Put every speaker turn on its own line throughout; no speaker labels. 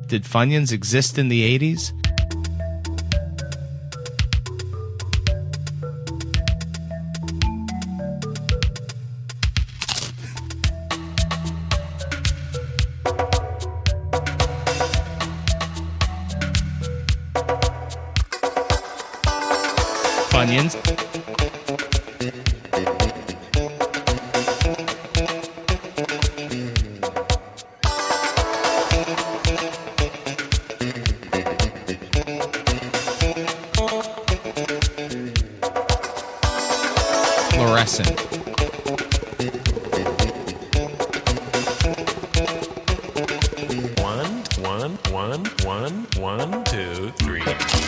Did Funyuns exist in the 80s? Funyuns. Fluorescent.
One, two, three.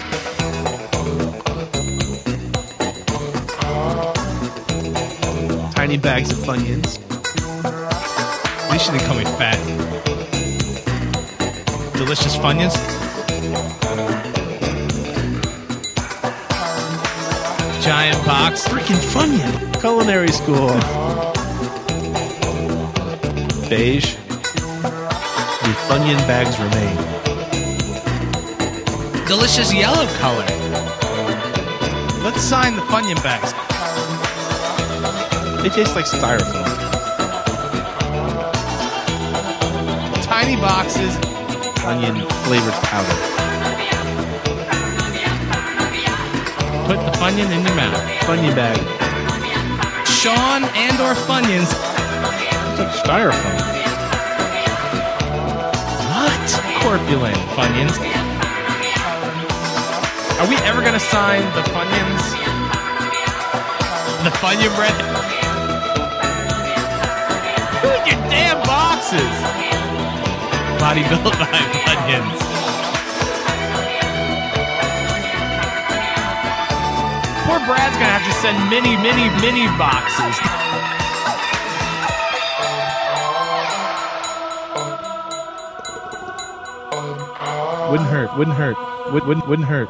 Tiny bags of Funyuns.
At least you didn't call me fat. Delicious Funyuns. Giant box.
Freaking Funyun. Culinary school. Beige. The Funyun bags remain.
Delicious yellow color. Let's sign the Funyun bags.
They taste like styrofoam.
Tiny boxes.
Onion flavored powder.
Put the Funyun in your mouth.
Funyun bag.
Sean and or Funyuns.
It's like styrofoam.
What? Corpulent Funyuns. Are we ever gonna sign the Funyuns? The Funyun bread? Put your damn boxes! Body built by Funyuns. Poor Brad's gonna have to send mini boxes.
Wouldn't hurt. Wouldn't hurt. Wouldn't hurt.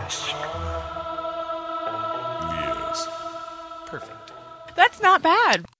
Perfect.
That's not bad.